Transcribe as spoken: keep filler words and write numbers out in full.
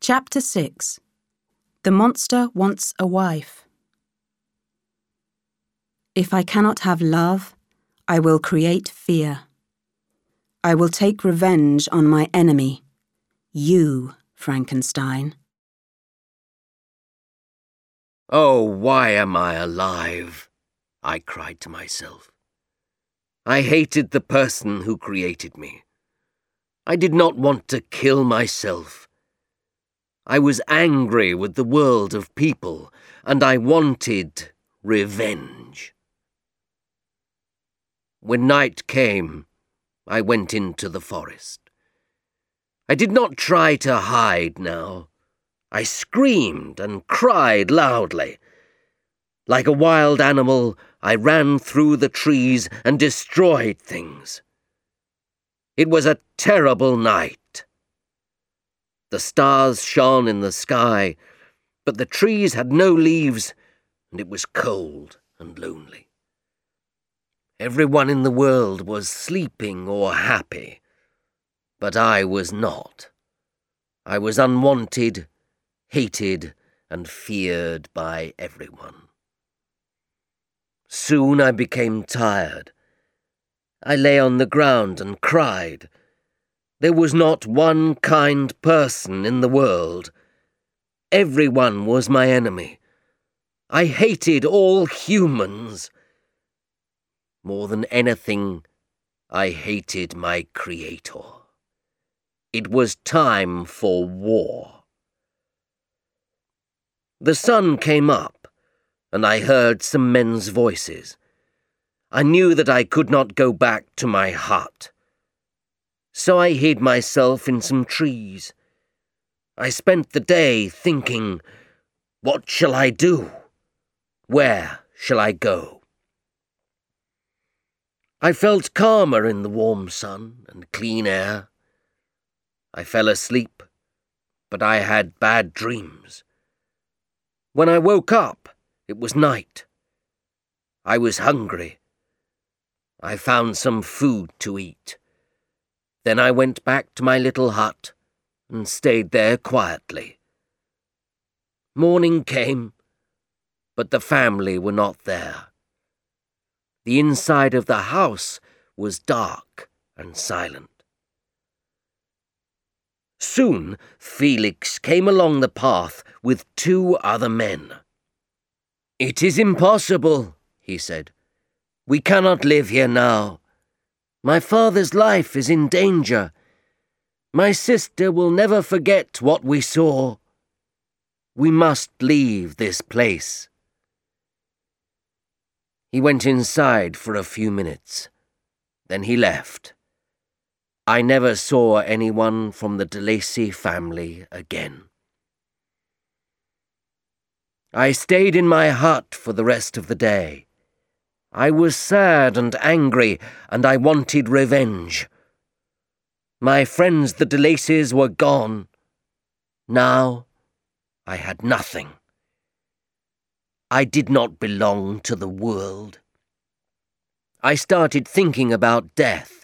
Chapter six. The Monster Wants a Wife. If I cannot have love, I will create fear. I will take revenge on my enemy, you, Frankenstein. Oh, why am I alive? I cried to myself. I hated the person who created me. I did not want to kill myself. I was angry with the world of people, and I wanted revenge. When night came, I went into the forest. I did not try to hide now. I screamed and cried loudly. Like a wild animal, I ran through the trees and destroyed things. It was a terrible night. The stars shone in the sky, but the trees had no leaves, and it was cold and lonely. Everyone in the world was sleeping or happy, but I was not. I was unwanted, hated, and feared by everyone. Soon I became tired. I lay on the ground and cried. There was not one kind person in the world. Everyone was my enemy. I hated all humans. More than anything, I hated my creator. It was time for war. The sun came up, and I heard some men's voices. I knew that I could not go back to my hut. So I hid myself in some trees. I spent the day thinking, what shall I do? Where shall I go? I felt calmer in the warm sun and clean air. I fell asleep, but I had bad dreams. When I woke up, it was night. I was hungry. I found some food to eat. Then I went back to my little hut and stayed there quietly. Morning came, but the family were not there. The inside of the house was dark and silent. Soon Felix came along the path with two other men. "It is impossible," he said. "We cannot live here now. My father's life is in danger. My sister will never forget what we saw. We must leave this place." He went inside for a few minutes. Then he left. I never saw anyone from the de Lacy family again. I stayed in my hut for the rest of the day. I was sad and angry, and I wanted revenge. My friends the de Lacys were gone. Now I had nothing. I did not belong to the world. I started thinking about death.